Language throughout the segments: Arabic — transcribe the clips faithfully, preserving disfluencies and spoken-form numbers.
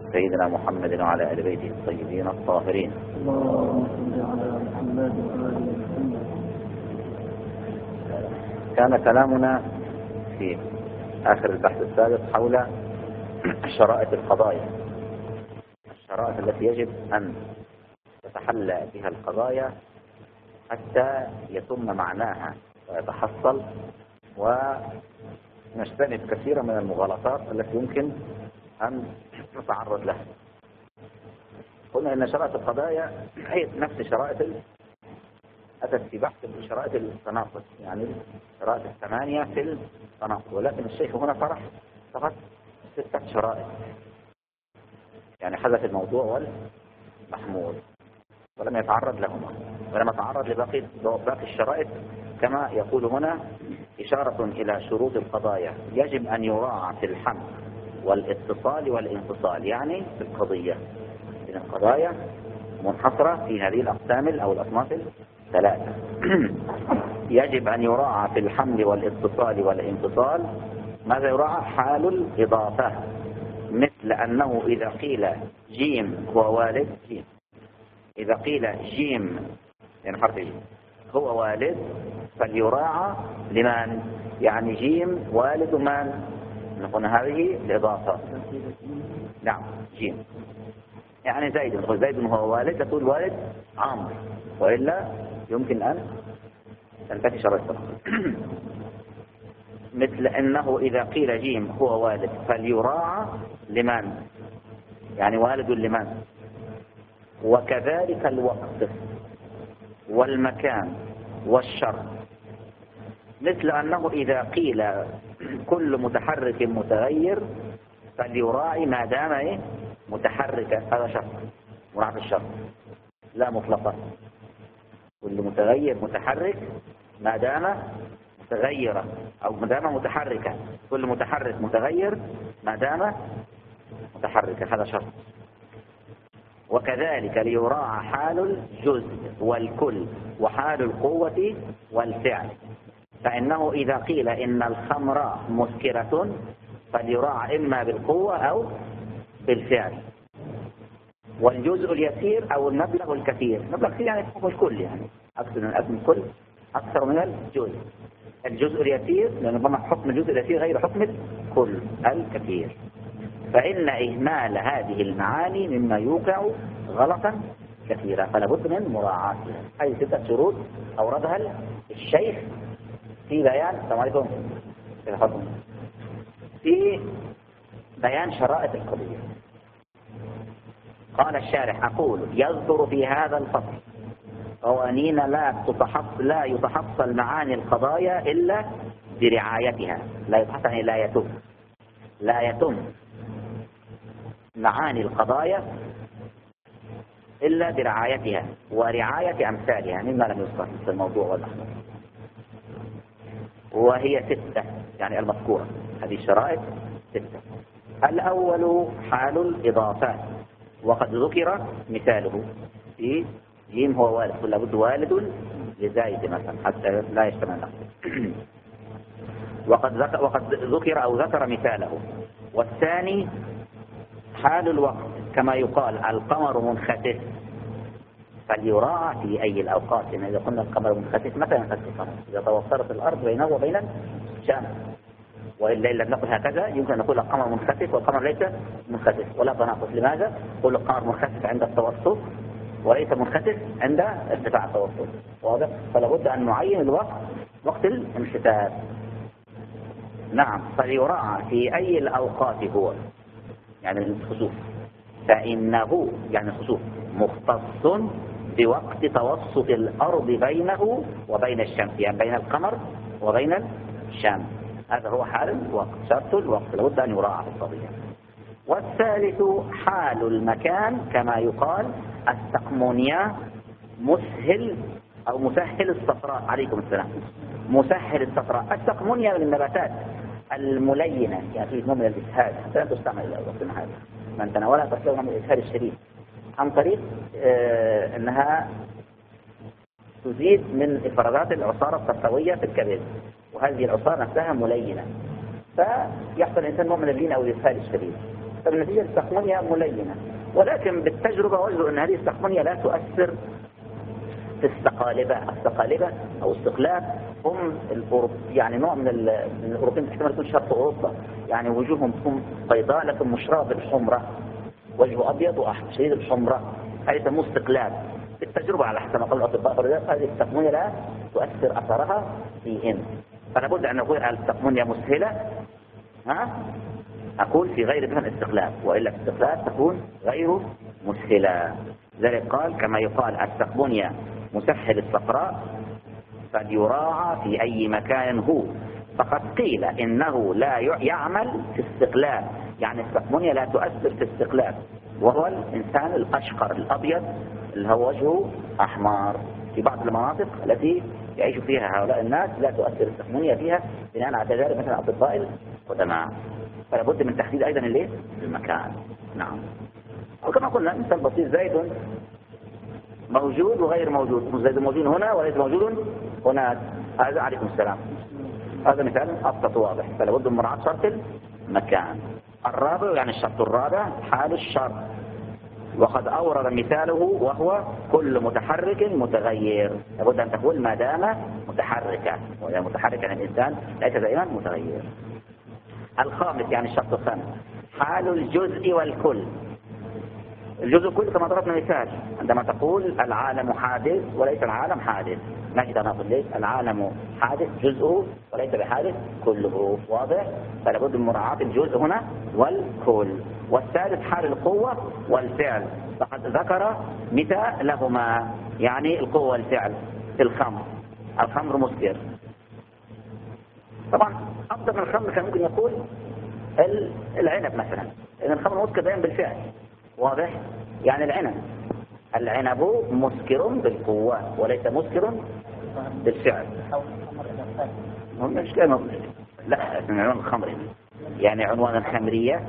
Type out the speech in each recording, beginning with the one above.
سيدنا محمد وعلى آل بيته الطيبين الطاهرين. اللهم صل على محمد وآل محمد. كان كلامنا في آخر البحث السابق حول شرائط القضايا، الشرائط التي يجب أن تتحلى بها القضايا حتى يتم معناها ويتحصل ونجتنب كثيرا من المغالطات التي يمكن أن نتعرض لها. قلنا أن شرائط القضايا هي نفس شرائط أتت في بحث شرائط التناقض، يعني شرائط الثمانية في التناقض، ولكن الشيخ هنا طرح فقط ستة شرائط، يعني حذف الموضوع والمحمول ولم يتعرض لهما، ولم يتعرض لباقي باقي الشرائط كما يقول هنا إشارة إلى شروط القضايا يجب أن يراعى في الحمل والاتصال والانفصال، يعني في القضية من القضايا منحصرة في هذه الأقسام أو الأصناف الثلاثة. يجب أن يراعى في الحمل والاتصال والانفصال ماذا يراعى؟ حال الإضافة، مثل أنه إذا قيل جيم هو والد جيم، إذا قيل جيم يعني حرف جيم هو والد فليراعى لمن؟ يعني جيم والد من؟ نقول هذه الإضافة. نعم جيم يعني زيد، نقول زيد هو والد، تقول والد عمرو، وإلا يمكن أن تنتفي شرط. مثل أنه إذا قيل جيم هو والد فليراعى لمن؟ يعني والد لمن؟ وكذلك الوقت والمكان والشرط، مثل أنه إذا قيل كل متحرك متغير فليراعي ما دام إيه؟ متحركا، هذا شرط مراعاة الشرط لا مطلقا، كل متغير متحرك ما دام متغيرا أو ما دام متحركا، كل متحرك متغير ما دام متحركا، هذا شرط. وكذلك ليراعى حال الجزء والكل وحال القوة والفعل، فإنه إذا قيل إن الخمر مسكرة فليراعى إما بالقوة أو بالفعل، والجزء اليسير أو المبلغ الكثير، المبلغ الكثير يعني حكم الكل، يعني أكثر من الكل أكثر من الجزء، الجزء اليسير لأن حكم الجزء اليسير غير حكم الكل الكثير، فإن إهمال هذه المعاني مما يوقع غلطا كثيرا، فلا بد من مراعاتها. هذه ستة شروط أوردها الشيخ في بيان السلام عليكم في بيان شرائط القضية. قال الشارح: أقول يذكر في هذا الفصل قوانين لا تتحصل لا يتحصل معاني القضايا إلا برعايتها، لا يتحصل يعني لا يتم لا يتم معاني القضايا إلا برعايتها ورعاية أمثالها مما لم يذكر في الموضوع والأحداث، وهي ستة يعني المذكورة. هذه الشرائط ستة. الأول حال الإضافات، وقد ذكر مثاله في جيم هو والد، لابد والد لزايد مثلا حتى لا يجتمع له. وقد ذكر وقد ذكر أو ذكر مثاله. والثاني حال الوقت، كما يقال القمر منخسف فليراعى في أي الأوقات، لأن إذا قلنا القمر منخسف متى ينخسف القمر؟ إذا توفرت الأرض بينه وبين الشمس، وإلا إن لم نقل هكذا يمكن أن نقول القمر منخسف والقمر ليس منخسف، ولا تناقض. لماذا؟ نقول القمر منخسف عند التوسط وليس منخسف عند ارتفاع التوسط، واضح؟ فلا بد أن نعين الوقت وقت الانخساف. نعم، فليراعى في أي الأوقات هو، يعني الخسوف، فإنه يعني الخسوف مختص بوقت توسط الأرض بينه وبين الشمس، يعني بين القمر وبين الشمس، هذا هو حال الوقت، شرط الوقت لابد أن يراعى في القضية. والثالث حال المكان، كما يقال السقمونيا مسهل أو مسهل الصفراء، عليكم السلام، مسهل الصفراء. السقمونيا من النباتات الملينة، يعني في نوع من الإسهال، حتى لا تستعمل إلى وقتنا هذا، من تناولها تستوى من الإسهال الشديد عن طريق آه أنها تزيد من إفرازات العصارة الصفراوية في الكبد، وهذه العصارة نفسها ملينة، فيحصل الإنسان نوع من اللين أو الإسهال الشديد. فالنتيجة السقمونية ملينة، ولكن بالتجربة وجدوا أن هذه السقمونية لا تؤثر في السقالبة. السقالبة أو السقلاب هم الأوروب يعني نوع من الأوروبيين، احتمال يكون شرق أوروبا، يعني وجوههم تكون بيضاء لكن مشربة بالحمرة، وجهه أبيض وأحمر شديد الحمرة، هذا يسموه استقلاب. بالتجربة على حسب ما قال الأطباء هذه السقمونية لا تؤثر أثرها فيهم. فلا بد أن نقول السقمونية مسهلة، ها أقول في غير مثل الاستقلاب، وإلا في الاستقلاب تكون غير مسهلة. ذلك قال كما يقال السقمونية مسهل الصفراء فليراعى في أي مكان هو. فقد قيل إنه لا يعمل في استقلاب، يعني السقمونية لا تؤثر في استقلاب، وهو الإنسان الأشقر الأبيض اللي هو وجهه أحمر. في بعض المناطق التي يعيش فيها هؤلاء الناس لا تؤثر السقمونية فيها بناء على تجارب مثل أطباء القدماء، فلا بد من تحديد أيضا الليه المكان. نعم. وكما قلنا إنسان بسيط زيد موجود وغير موجود، زيد موجود هنا وليس موجود هناك، هذا عليكم السلام. هذا مثال أبسط واضح، فلا بد من مراعاة شرط المكان. الرابع يعني الشرط الرابع حال الشرط، وقد أورد مثاله وهو كل متحرك متغير، لابد أن تكون ما دام متحركا، وإذا متحركا يعني الإنسان ليس دائما متغير. الخامس يعني الشرط الخامس حال الجزء والكل. الجزء كله كما ضربنا مثال عندما تقول العالم حادث وليس العالم حادث، نجد نقول ليش العالم حادث جزءه وليس بحادث كله، واضح؟ فلا بد من مراعاة الجزء هنا والكل. والثالث حال القوة والفعل، فقد ذكر مثالهما، يعني القوة والفعل في الخمر. الخمر مسكر، طبعا أفضل من الخمر كان ممكن يقول العنب مثلا، لأن الخمر مسكر دائما بالفعل، واضح؟ يعني العنب العنب مسكر بالقوة وليس مسكر بالفعل. مش كلمة لا من عنوان الخمر، يعني عنوان الخمرية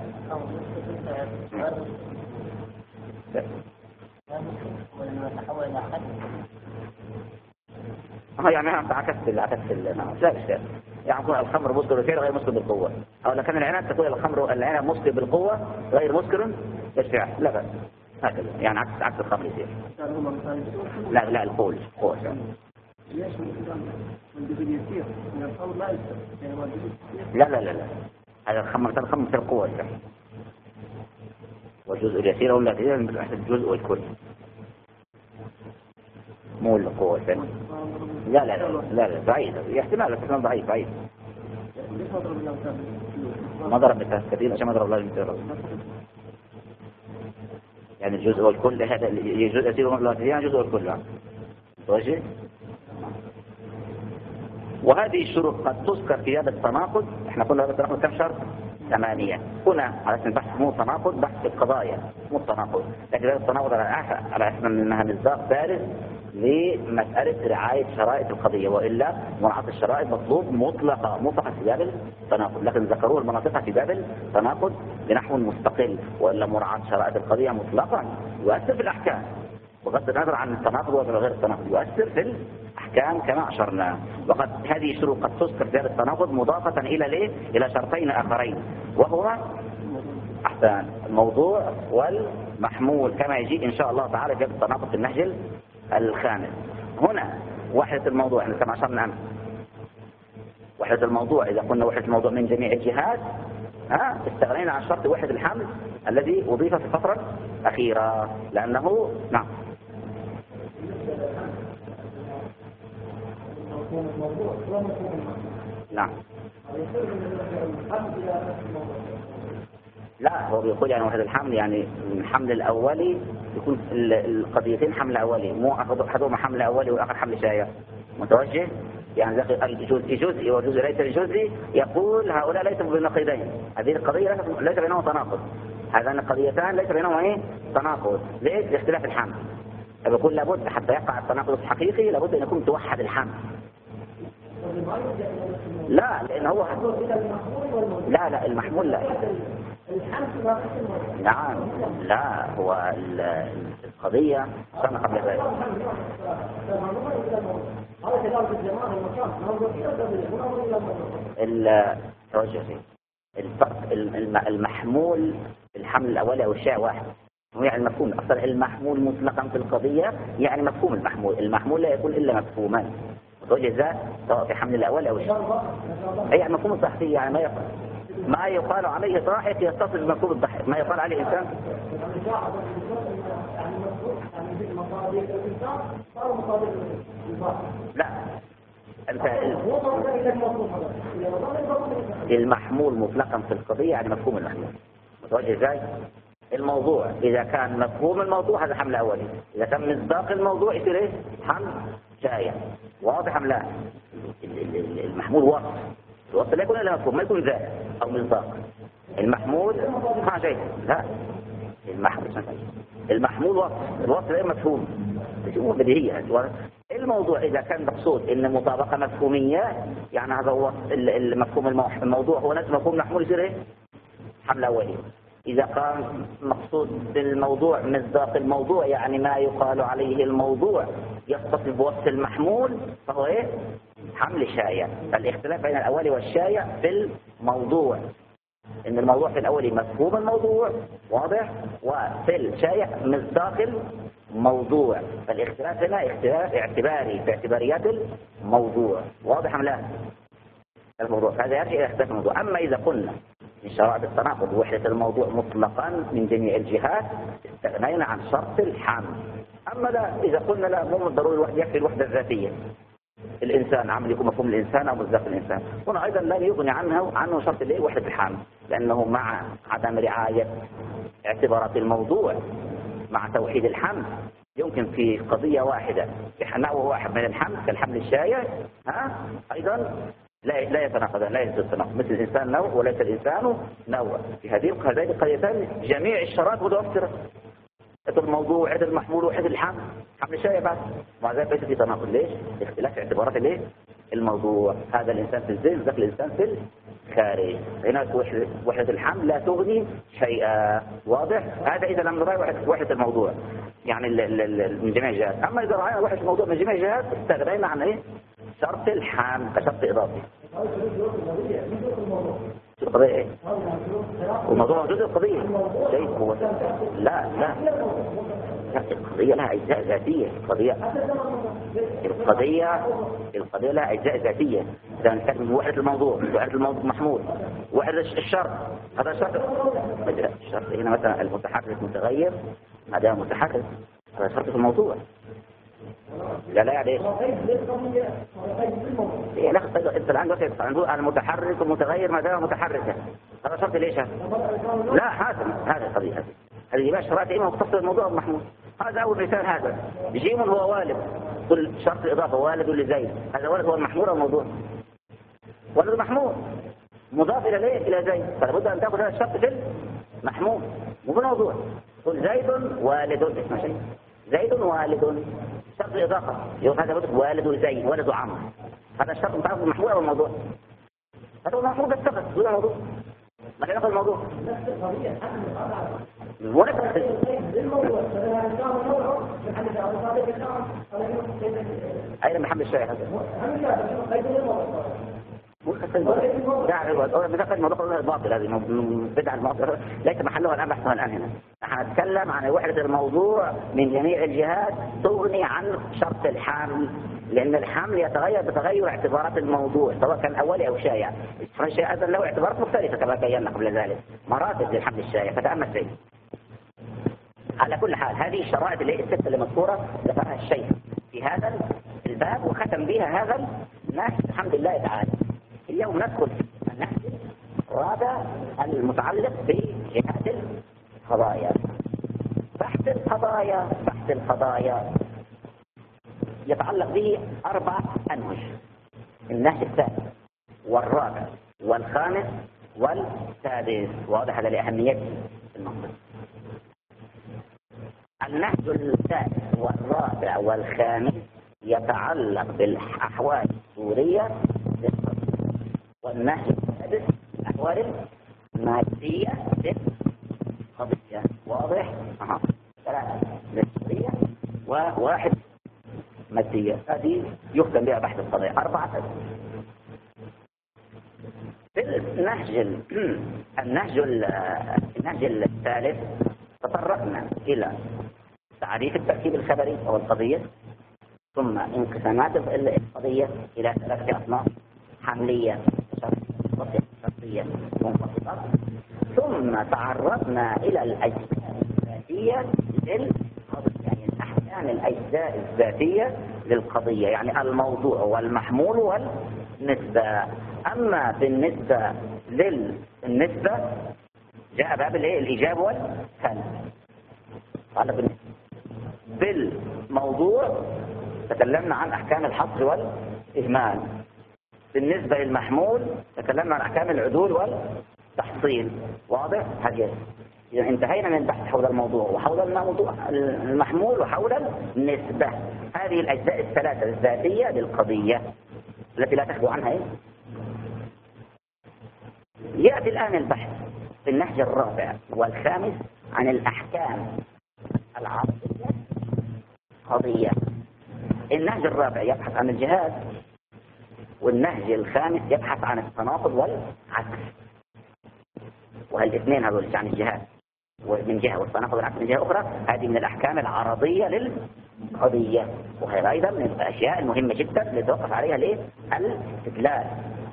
اه يعني انت عكست عكست لا مش كده، يعني يكون الخمر مسكر بالفعل غير مسكر بالقوة، او لو كان العنب تقول الخمر العنب مسكر بالقوة غير مسكر بالفعل، لا بأس هكذا، يعني عكس عكس الخمر يصير. لا لا القول قوة. لا لا لا لا هذا الخمر الخمر في القوة الفعل، والجزء اليسير ولا كثير من الجزء والكل، مو القوة الفعل. لا لا لا لا لا بعيد، احتمال احتمال ضعيف بعيد. ما ضرب مثال كثير عشان ما ضرب لازم مثال، يعني الجزء والكل هذا الجزء يسير ولا كثير يعني الجزء والكل واجه. وهذه الشروط قد تذكر في هذا التناقض. احنا قلنا هذا التناقض كم شرط؟ ثمانية. هنا على اساس البحث مو تناقض، بحث القضايا مو التناقض، لكن هذا التناقض على اساس انها مصداق بارز لمسألة رعاية شرائط القضية، وإلا مراعاة الشرائط مطلوب مطلقة مو فقط في باب التناقض، لكن ذكروه المناطق في باب التناقض بنحو مستقل، وإلا مراعاة شرائط القضية مطلقا يؤثر في الأحكام، بغض النظر عن التناقض وغير التناقض يؤثر في الأحكام كما أشرنا. وقد هذه الشروط قد تذكر في هذا التناقض مضافة إلى ليه؟ إلى شرطين آخرين، وهو أحسن الموضوع والمحمول، كما يجي إن شاء الله تعالى في التناقض في النهج الخامس. هنا وحدة الموضوع احنا كما أشرنا أمس، وحدة الموضوع إذا قلنا وحدة الموضوع من جميع الجهات ها استغنينا عن شرط وحدة الحمل الذي أضيف في الفترة الأخيرة، لأنه نعم نعم لا هو بيقول يعني وحدة الحمل يعني الحمل الأولي يكون القضيتين حمل أولي، مو أحدهما حمل أولي والآخر حمل شائع متوجه، يعني الجزء جزئي والجزء ليس بجزئي، يقول هؤلاء ليسوا بنقيضين، هذه القضية ليس بينهما تناقض، هذان القضيتان ليس بينهما ايه تناقض، ليش؟ لاختلاف الحمل. فبيقول لابد حتى يقع التناقض الحقيقي لابد أن يكون توحد الحمل. لا لأن هو لا لا المحمول لا نعم لا هو القضية كان قبل ذلك الفرق المحمول الحمل الأولي أو الشائع واحد. هو يعني المفهوم أصلا المحمول مطلقا في القضية يعني مفهوم المحمول، المحمول لا يكون إلا مفهوما وجزاء سواء في حمل الأول أو الشائع. أي مفهوم الضحية يعني ما يقال ما يقال عليه ضاحك يتصل بمفهوم الضحك، ما يقال عليه إنسان. لا أنت المحمول مطلقا في القضية يعني مفهوم المحمول متوجه ازاي؟ الموضوع إذا كان مفهوم الموضوع هذا حمل أولي، إذا كان مصداق الموضوع يصير إيه؟ حمل شائع. واضح أم لا؟ المحمول وصف، الوصف لا يكون إلا مفهوم، ما يكون ذات أو مصداق. المحمول ها شيء لا المحمول المحمول وصف، الوصف لا مفهوم شو بديهية. الموضوع إذا كان مقصود إن مطابقة مفهومية يعني هذا هو المفهوم الموضوع هو نفس مفهوم محمول يصير إيه؟ حمل أولي. إذا كان مقصود بالموضوع مصداق الموضوع يعني ما يقال عليه الموضوع يتصف بوصف المحمول فهو إيه؟ حمل شائع. الاختلاف بين الأولي والشائع في الموضوع إن الموضوع في الأولي مفهوم الموضوع واضح، وفي الشائع مصداق الموضوع. فالاختلاف هنا اختلاف اعتباري في اعتباريات الموضوع. واضح أم لا؟ الموضوع هذا يرجع إلى اختلاف الموضوع. أما إذا قلنا من شرائط التناقض وحدة الموضوع مطلقا من جميع الجهات استغنينا عن شرط الحمل. أما لا إذا قلنا لا مو ضروري الوحدة يكفي الوحدة الذاتية، الإنسان عمل يكون مفهوم الإنسان أو مصداق الإنسان، هنا أيضا لا يغني عنه عنه شرط الإيه؟ وحدة الحمل، لأنه مع عدم رعاية اعتبارات الموضوع مع توحيد الحمل يمكن في قضية واحدة نوع واحد من الحمل كالحمل الشائع ها أيضا لا لا يتناقضان، لا يجوز التناقض، مثل الإنسان نوع وليس الإنسان نوع. في هذه هذه القضيتين جميع الشرائط متوفرة، الموضوع وحدة المحمول وحدة الحمل حمل الشائع بعد مع ذلك ليس في تناقض. ليش؟ اختلاف اعتبارات الايه؟ الموضوع. هذا الإنسان في الذهن ذاك الإنسان في الخارج. هناك وحدة وحدة الحمل لا تغني شيئا. واضح؟ هذا إذا لم نراعي وحدة وحدة الموضوع يعني ال ال ال من جميع الجهات. أما إذا رأينا وحدة الموضوع من جميع الجهات استغنينا عن إيه؟ شرط الحمل كشرط إضافي. القضية إيه؟ والموضوع جزء القضية شيء هو لا لا القضية لها أجزاء ذاتية. القضية القضية القضية لها أجزاء ذاتية. إذا نتكلم من وحدة الموضوع وحدة الموضوع محمول وحدة الشرط هذا شرط. الشرط هنا مثلا المتحرك متغير هذا متحرك هذا شرط في الموضوع. لا لا يعني ايه لا انت الان دلوقتي المتحرك والمتغير ما دام متحركا هذا شرط ليش؟ لا هذا هذا القضيه هذه هذه بقى شرائط ايه مختصه بالموضوع المحمول. هذا اول مثال. هذا جيم هو والد كل شرط اضافه والد لزيد هذا والد هو المحمول او الموضوع؟ والد محمول مضاف الى ليه؟ الى زيد فلا بد ان تاخذ هذا الشرط في المحمول مو في الموضوع. قل زيد والد اسمه شيء زيد والد شرط إضافة يقول هذا والد زيد والد عمرو هذا الشرط متعرف المحمول أو الموضوع؟ هذا هو المحمول بس فقط دون الموضوع ما كان يأخذ الموضوع ولا تأخذ أين محمد الشاي هذا؟ مو يعني بدأت الموضوع الباطل هذه بدعة الموضوع ليس محلها الآن بحثها الآن هنا. نحن نتكلم عن وحدة الموضوع من جميع الجهات تغني عن شرط الحمل لأن الحمل يتغير بتغير اعتبارات الموضوع سواء كان أولي أو شائع. الشائع أيضا له اعتبارات مختلفة كما بينا قبل ذلك مراتب للحمل الشائع فتأمل فيه. على كل حال هذه الشرائط اللي الستة اللي مذكورة ذكرها الشيخ في هذا الباب وختم بها هذا الناس الحمد لله تعالى. اليوم ندخل النحو الرابع المتعلق بجهات القضايا. بحث القضايا بحث القضايا يتعلق به أربع أنهج النهج الثالث والرابع والخامس والسادس. واضح هذا لأهميته المنطق. النهج الثالث والرابع والخامس يتعلق بالأحوال السورية والنهج السادس الأحوال المادية للقضية. واضح؟ أها ثلاثة للسورية وواحد مادية. هذه يختم بها بحث القضية. أربعة في النهج النهج النهج الثالث تطرقنا إلى تعريف التركيب الخبري أو القضية، ثم انقسامات القضية إلى ثلاثة أصناف: حملية، شرطية، منفصلة. ثم تعرضنا إلى الأجزاء الذاتية للقضية، يعني الأحكام الأجزاء الذاتية للقضية، يعني الموضوع والمحمول والنسبة. أما بالنسبة للنسبة جاء باب الإيجاب والسلب. قال بالموضوع تكلمنا عن أحكام الحصر والإهمال. بالنسبة للمحمول تكلمنا عن أحكام العدول والتحصيل. واضح؟ هذه يعني انتهينا من البحث حول الموضوع وحول الموضوع المحمول وحول النسبة. هذه الأجزاء الثلاثة الذاتية للقضية التي لا تخلو عنها. يأتي الآن البحث في النهج الرابع والخامس عن الأحكام العرضية قضية. النهج الرابع يبحث عن الجهاد، والنهج الخامس يبحث عن التناقض والعكس. وهالاثنين هذول عن الجهاد من جهة والتناقض والعكس من جهة أخرى، هذه من الأحكام العرضية للقضية، وهي أيضا من الأشياء المهمة جدا اللي توقف عليها ليه؟ الاستدلال.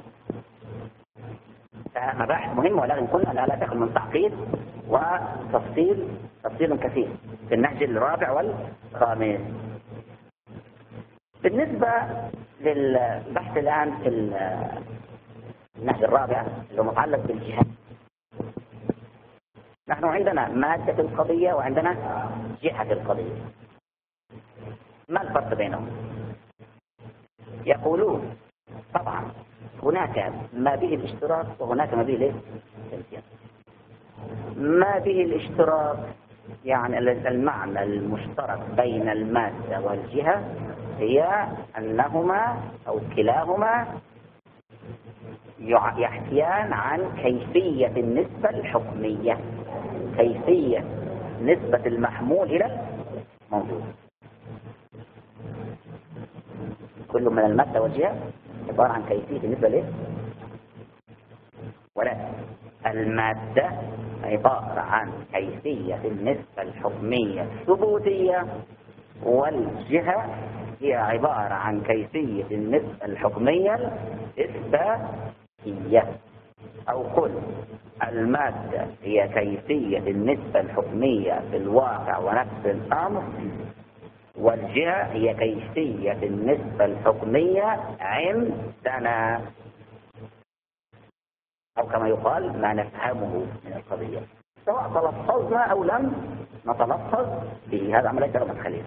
مباحث مهمة، ولكن قلنا لا, لا تخلو من تعقيد وتفصيل تفصيل كثير في النهج الرابع والخامس. بالنسبة للبحث الآن في النهج الرابع اللي متعلق بالجهاد، نحن عندنا مادة القضية وعندنا جهة القضية. ما الفرق بينهم؟ يقولون طبعا هناك ما به الاشتراك وهناك ما به الامتياز. ما به الاشتراك يعني المعنى المشترك بين المادة والجهة هي أنهما أو كلاهما يحكيان عن كيفية النسبة الحكمية، كيفية نسبة المحمول إلى الموجود. كل من المادة والجهة عبارة عن كيفية النسبة ليه؟ ولكن المادة عبارة عن كيفية النسبة الحكمية الثبوتية، والجهة هي عبارة عن كيفية النسبة الحكمية الإثباتية. أو قل المادة هي كيفية النسبة الحكمية في الواقع ونفس الأمر، والجهة هي كيفية النسبة الحكمية عندنا، أو كما يقال ما نفهمه من القضية، سواء تلفظنا أو لم نتلفظ به. هذا عملية رمز خليل.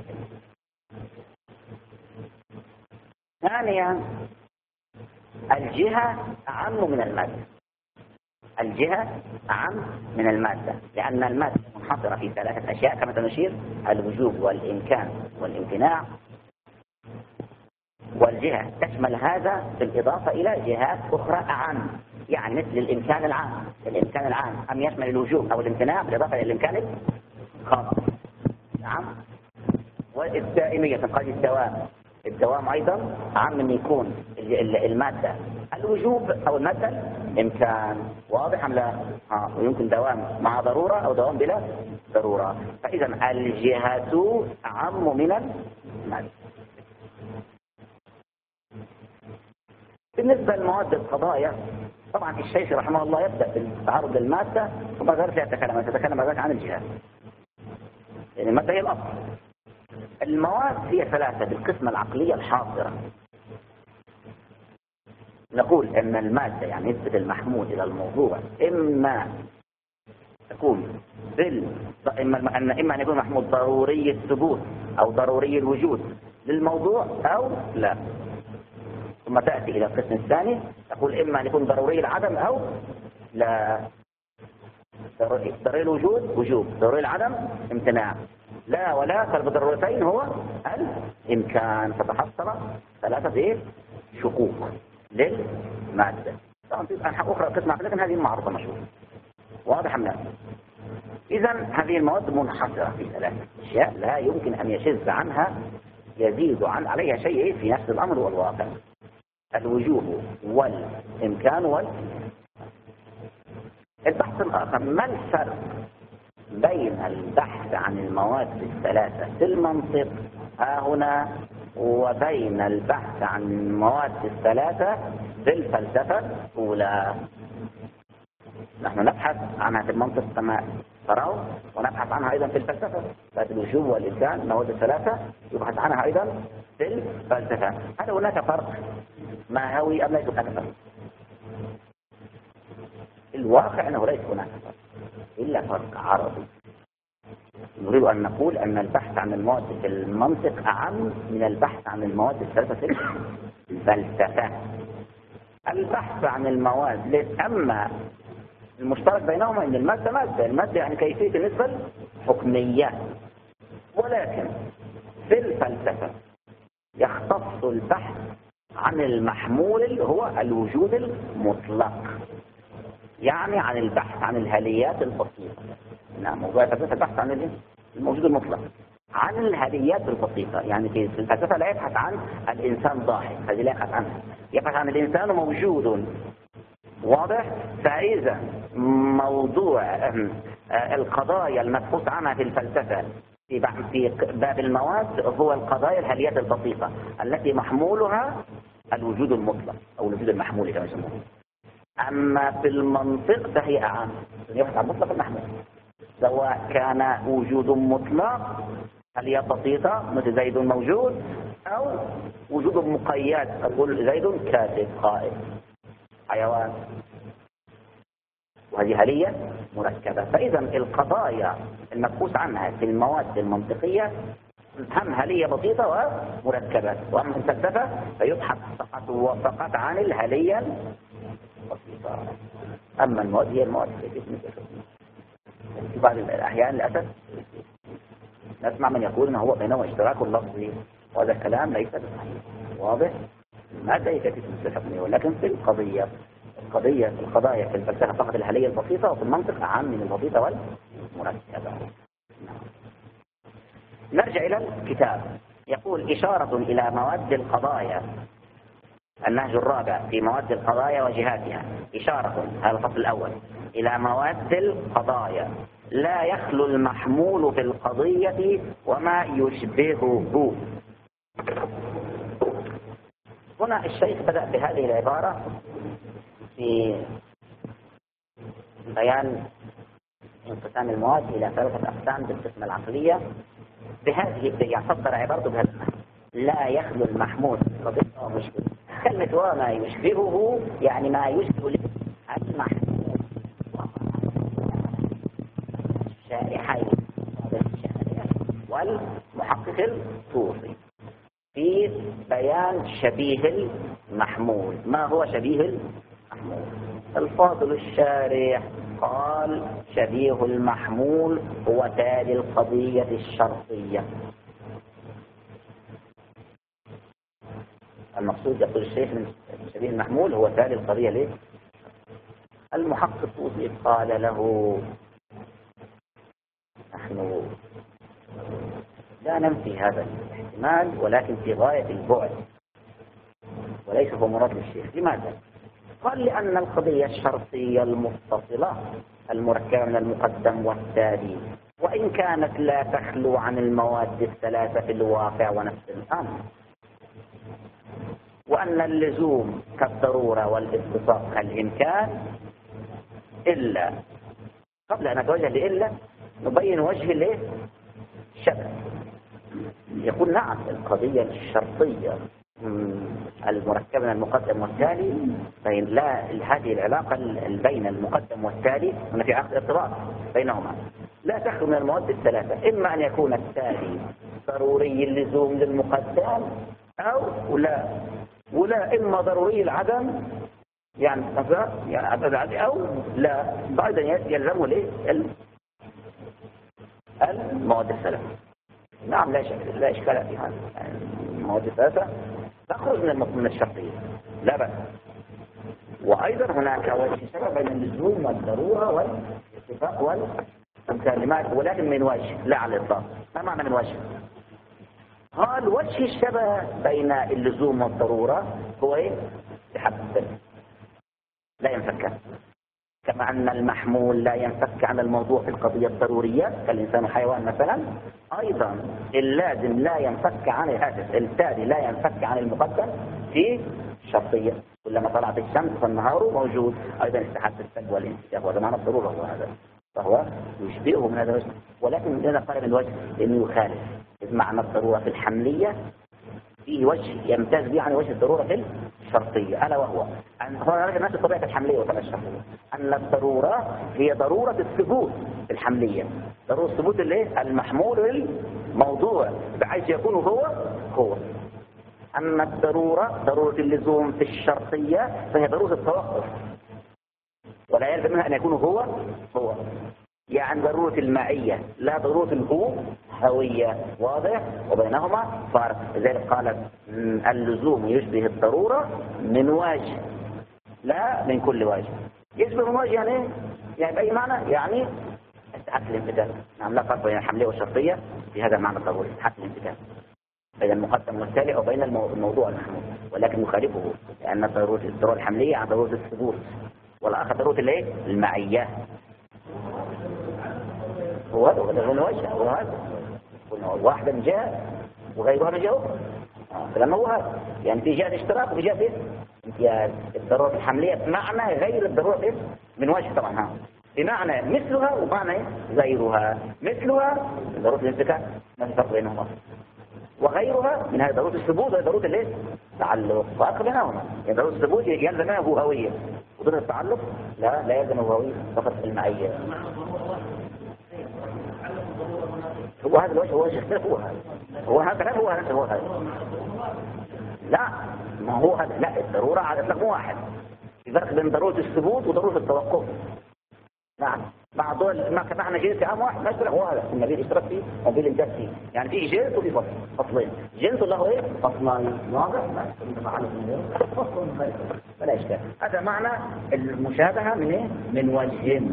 ثانيا الجهة أعم من المادة. الجهة أعم من المادة، لأن المادة منحصرة في ثلاثة أشياء كما تنشير: الوجوب والإمكان والامتناع. والجهة تشمل هذا بالإضافة إلى جهات أخرى أعم، يعني مثل الإمكان العام. الإمكان العام أم يشمل الوجوب أو الامتناع بالإضافة إلى الإمكان الخاص. نعم. والدائمية قد الدوام. الدوام أيضا أعم من يكون المادة الوجوب أو المادة الإمكان. واضح أم لا؟ آه. ويمكن دوام مع ضرورة أو دوام بلا ضرورة. فإذا الجهة أعم من المادة. بالنسبة لمواد القضايا، طبعا الشيخ رحمه الله يبدأ بالتعرض للمادة ثم بعد ذلك يتكلم يتكلم بعد ذلك عن الجهات، يعني المادة هي الأصل. المواد هي ثلاثة بالقسمة العقلية الحاضرة. نقول أن المادة يعني نسبة المحمول إلى الموضوع إما تكون بال إما أن إما أن يكون محمول ضروري الثبوت أو ضروري الوجود للموضوع أو لا. ثم تأتي إلى القسم الثاني تقول إما أن يكون ضروري العدم أو لا. ضروري الوجود وجوب، ضروري العدم امتناع. لا ولا فالضرورتين هو الإمكان. فتحصل ثلاثة إيه؟ شقوق للمادة. طبعا في أنحاء أخرى قسم عقلية، لكن هذه معروفة مشهورة. واضح أم لا؟ إذا هذه المواد منحصرة في ثلاثة أشياء لا يمكن أن يشذ عنها يزيد عن عليها شيء في نفس الأمر والواقع: الوجوب والإمكان وال البحث الآخر: ما الفرق بين البحث عن المواد الثلاثة في المنطق ها هنا وبين البحث عن المواد الثلاثة في الفلسفة الأولى؟ نحن نبحث عنها في المنطق كما ترون، ونبحث عنها أيضا في الفلسفة. ذات الوجوب والإمكان المواد الثلاثة يبحث عنها أيضا في الفلسفة. هل هناك فرق ماهوي أم ليس هناك فرق؟ الواقع أنه ليس هناك فرق إلا فرق عرضي. نريد أن نقول أن البحث عن المواد في المنطق أعم من البحث عن المواد الثلاثة في الفلسفة. البحث عن المواد، أما المشترك بينهما أن المادة مادة، المادة يعني كيفية النسبة الحكمية. ولكن في الفلسفة يختص البحث عن المحمول اللي هو الوجود المطلق، يعني عن البحث عن الهاليات البسيطة. نعم، موضوع الفلسفة البحث عن الموجود المطلق، عن الهاليات البسيطة. يعني في الفلسفة لا يبحث عن الإنسان ضاحك، هذه لا يبحث عنها، يبحث عن الإنسان موجود. واضح؟ فإذا موضوع القضايا المبحوث عنها في الفلسفة في باب المواد هو القضايا الهاليات البسيطة التي محمولها الوجود المطلق أو الوجود المحمول كما يسمونه. أما في المنطق فهي أعم، يبحث عن مطلق المحمول، سواء كان وجود مطلق هالية بسيطة مثل زيد موجود، أو وجود مقيد أقول زيد كاتب قائد حيوان، وهذه هالية مركبة. فإذا القضايا المبحوث عنها في المواد المنطقية هم هالية بسيطة ومركبة، وأما الفلسفة فيبحث فقط عن الهالية البسيطة. أما المواد هي المواد في بعض الأحيان للأسف نسمع من يقول أنه هو بينهما اشتراك لفظي، وهذا الكلام ليس بصحيح. واضح؟ ماذا هي كيفية الفلسفة؟ ولكن في القضية القضية القضايا في الفلسفة فقط الهالية البسيطة، وفي المنطق أعم من البسيطة والمركبة. نرجع إلى الكتاب. يقول: إشارة إلى مواد القضايا. النهج الرابع في مواد القضايا وجهاتها. إشارة، هذا الفصل الأول، إلى مواد القضايا لا يخلو المحمول في القضية وما يشبهه. هنا الشيخ بدأ بهذه العبارة في بيان انقسام المواد إلى ثلاثة أقسام بالقسمة العقلية. بهذه يعتبر عبارته بهذا: لا يخلو المحمول في القضية وما يشبهه. كلمة وما يشبهه يعني ما يشبه المحمول. الشارحين والمحقق الطوسي في بيان شبيه المحمول. ما هو شبيه المحمول؟ الفاضل الشارح قال: شبيه المحمول هو تالي القضية الشرطية. المقصود يقول الشيخ من شبيه المحمول هو تالي القضية ليه؟ المحقق الطوسي قال له: نحن لا ننفي هذا الاحتمال، ولكن في غاية البعد وليس هو مراد الشيخ. لماذا؟ قال: لأن القضية الشرطية المتصلة المركبة من المقدم والتالي، وإن كانت لا تخلو عن المواد الثلاثة في الواقع ونفس الأمر، وأن اللزوم كالضرورة والاتفاق كالإمكان، إلا قبل أن نتوجه لإلا نبين وجه ليه الشبه. يقول: نعم، القضية الشرطية المركبة من المقدم والتالي بين لا هذه العلاقة بين المقدم والتالي هنا في عقد ارتباط بينهما لا تخلو من المواد الثلاثة، إما أن يكون التالي ضروري اللزوم للمقدم أو لا، ولا إما ضروري العدم يعني يعني عدد عدد أو لا، فأيضا يلزمه ليه المواد الثلاثة. نعم، لا شك لا إشكال في هذا. يعني المواد الثلاثة تخرج من من الشرطية لا بأس. وأيضا هناك وجه شبه بين اللزوم والضرورة والاتفاق والكلمات، ولكن من وجه لا على الإطلاق. ما معنى من وجه؟ قال: وجه الشبه بين اللزوم والضرورة هو إيه؟ بحب السلم لا ينفكان. كما أن المحمول لا ينفك عن الموضوع في القضية الضرورية كالإنسان حيوان مثلا، أيضا اللازم لا ينفك عن الهاتف، التالي لا ينفك عن المقدم في الشرطية. كلما طلعت الشمس فالنهار موجود، أيضا استحالة السلب والانفتاح، وهذا معنى الضرورة هو هذا، فهو يشبهه من هذا الوجه. ولكن لماذا قال من الوجه؟ لأنه يخالف معنى الضرورة في الحملية فيه وجه يمتاز به عن وجه الضرورة في الشرطية، ألا وهو أن هو راجل نفس طبيعة الحملية وطبيعة الشرطية، أن الضرورة هي ضرورة الثبوت في الحملية، ضرورة ثبوت الايه؟ المحمول الموضوع بحيث يكون هو هو. أما الضرورة ضرورة اللزوم في الشرطية فهي ضرورة التوقف، ولا يلزم منها أن يكون هو هو، يعني ضرورة المعية لا ضرورة الهو هوية، واضح؟ وبينهما فارق. لذلك قال اللزوم يشبه الضرورة من وجه لا من كل وجه. يشبه من وجه يعني يعني بأي معنى؟ يعني استحالة الانفتاح. نعم، لا فرق بين الحملية والشرطية في هذا المعنى الضروري، استحالة الانفتاح بين المقدم والتالي أو بين الموضوع المحمول، ولكن يخالفه لأن ضرورة الضرورة الحملية عن ضرورة الثبوت، والآخر ضرورة الايه؟ المعية. هو هذا هو من وجه، هو هذا واحدة من جهة وغيرها من جهة، فلما هو هذا يعني في جهة اشتراك وفي جهة امتياز. الضرورة الحملية بمعنى غير الضرورة من وجه طبعا، ها بمعنى مثلها ومعنى غيرها. مثلها ضرورة الانفكاك ما في فرق بينهما، وغيرها من هذه ضرورة الثبوت وهي ضرورة الايه؟ التعلق، فرق بينهما. يعني ضرورة الثبوت يلزم منها هوية، وضرورة التعلق لا لا يلزم هوية فقط المعية. هو هذا الوجه هو وجه هو هذا هو هذا هو هذا هو هذا لا ما هو هذا لا الضرورة على إطلاق واحد. في فرق بين ضرورة الثبوت وضرورة التوقف. نعم مع دول ما كان جنس عام واحد ما هو هذا النبي الاشتراك فيه وبين الجنس فيه، يعني في جنس وفي فصل فصلين، جنس له ايه؟ فصلان. واضح؟ فلا اشكال. هذا معنى المشابهة من ايه؟ من وجه.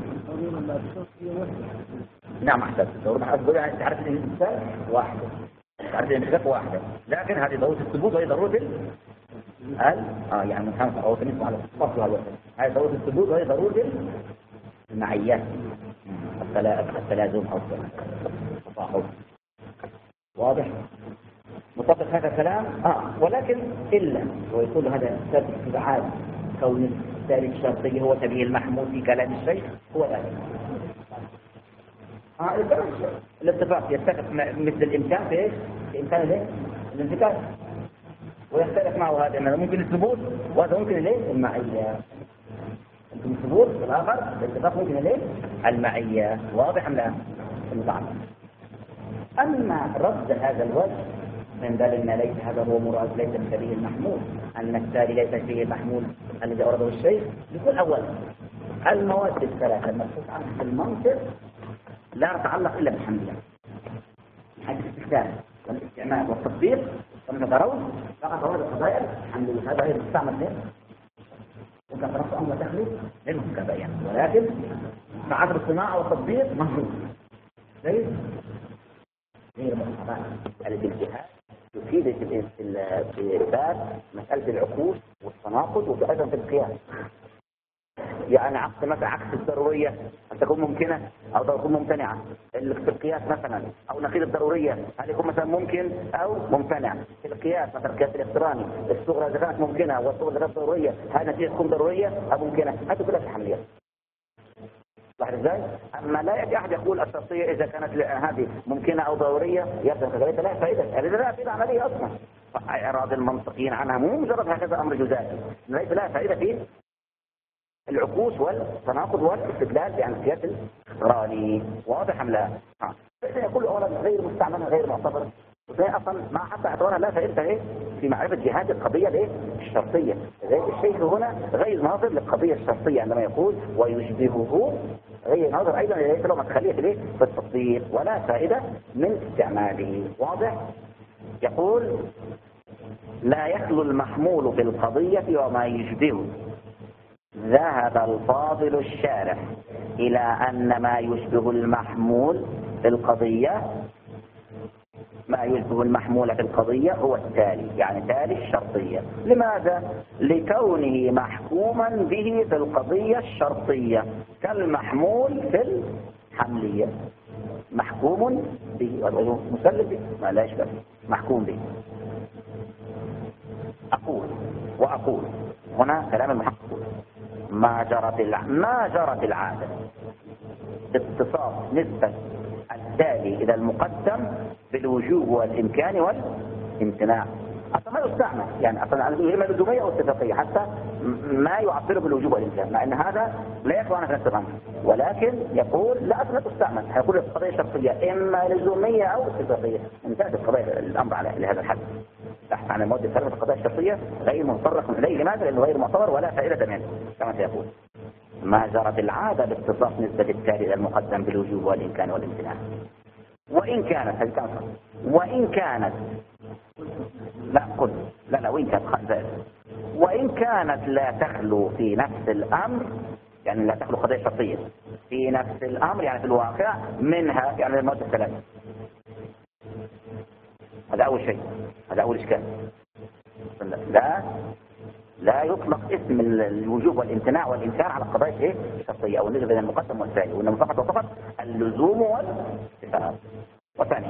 نعم احسن. ضرورة حسب يعني تعرف الانسان واحدة، تعرف الانسان واحدة، لكن هذه ضرورة الثبوت وهي ضرورة ال ال اه يعني محمد او بالنسبة على فصل هذا هذه ضرورة الثبوت وهي ضرورة المعيات، التلازم او التفاعل. واضح؟ مطابق هذا الكلام اه ولكن الا ويقول هذا سبب استبعاد كون الثالث الشرطي هو تبيه المحمول في كلام الشيخ هو ذلك. اه الاتفاق يتفق مثل الامكان في ايش؟ الامكان الايه؟ الانفكاك، ويختلف معه هذا انه ممكن الثبوت وهذا ممكن الايه؟ المعية. ممكن الثبوت والآخر الاتفاق ممكن الايه؟ المعية. واضح ام لا؟ المتعلق. أما رد هذا الوجه من باب ان ليس هذا هو مراد ليس بشبيه المحمول، ان التالي ليس فيه المحمول الذي أورده الشيخ، يقول اولا المواد الثلاثة المنصوص عنها في المنطق لا تتعلق الا بالحملية، من حيث الاستخدام والاستعمال والتطبيق كما ترون فقط هو القضايا الحملية. هذا غير مستعمل ليه؟ وكان نفس أمر تخليق لهم كبيان، ولكن مع عدم الصناعة والتطبيق موجود. ليس غير مصطلحات الانتهاء تفيد في إثبات مسألة العكوس والتناقض وأيضا في القياس. يعني عكس مثلا عكس الضرورية أن تكون ممكنة أو تكون ممتنعة في القياس مثلا، أو نقيض الضرورية هل يكون مثلا ممكن أو ممتنع في القياس. مثلا القياس الإقتراني الصغرى إذا كانت ممكنة والصغرى إذا كانت ضرورية هل نتيجة تكون ضرورية أو ممكنة؟ هذه كلها في حمليات. صح ازاي؟ أما لا يأتي أحد يقول الشرطية إذا كانت هذه ممكنة أو ضرورية يبدأ كذلك لا فائدة، هذه لا فائدة عملية أصلا. إعراض المنطقيين عنها مو مجرد هكذا أمر جزائي، ليس لها فائدة فيه العكوس والتناقض والاستدلال بأن القياس الاقتراني. واضح ام لا؟ ها يقول اولا غير مستعمل غير معتبر، وثانيا اصلا مع حتى اعتبارها لا فائده ايه في معرفه جهات القضيه الايه الشرطيه. لذلك الشيخ هنا غير ناظر للقضيه الشرطيه عندما يقول ويشبهه، غير ناظر ايضا ليس له مدخليه في الايه في التطبيق ولا فائده من استعماله. واضح؟ يقول لا يخلو المحمول في القضيه وما يشبهه. ذهب الفاضل الشارح إلى أن ما يشبه المحمول في القضية ما يشبه المحمول في القضية هو التالي، يعني تالي الشرطية. لماذا؟ لكونه محكوما به في القضية الشرطية كالمحمول في الحملية، محكوم به مسلم به، ما لا يشبه محكوم به. أقول وأقول هنا كلام المحقق، ما جرت ما جرت العادة باتصاف نسبة التالي إلى المقدم بالوجوب والإمكان والامتناع. أصلا ما يستعمل، يعني أصلا الإمة اللزومية أو الاتفاقية حتى ما يعبر بالوجوب والإمكان، مع أن هذا لا يخلو في نفس الأمر، ولكن يقول لا أصلا تستعمل، هيقول القضية شرطية إما لزومية أو اتفاقية. انتهت القضية الأمر على لهذا الحد. بحث عن المواد الثالثة في القضايا الشرطية غير متطرق إليه. لماذا؟ لأنه غير معتبر ولا فائدة منه كما سيقول. ما جرت العادة باتصاف نسبة التالي إلى المقدم بالوجوب والإمكان والامتناع. وإن كانت هذه كانت وإن كانت لا قل لا لا وإن كانت وإن كانت لا تخلو في نفس الأمر، يعني لا تخلو قضية شرطية في نفس الأمر، يعني في الواقع منها، يعني المواد الثلاثة. هذا أول شيء، هذا أول إشكال. لا لا يطلق اسم الوجوب والامتناع والإمكان على القضايا ايه الشرطية أو النسبة بين المقدم والثاني، وإنما فقط وفقط اللزوم والاتفاق. وثاني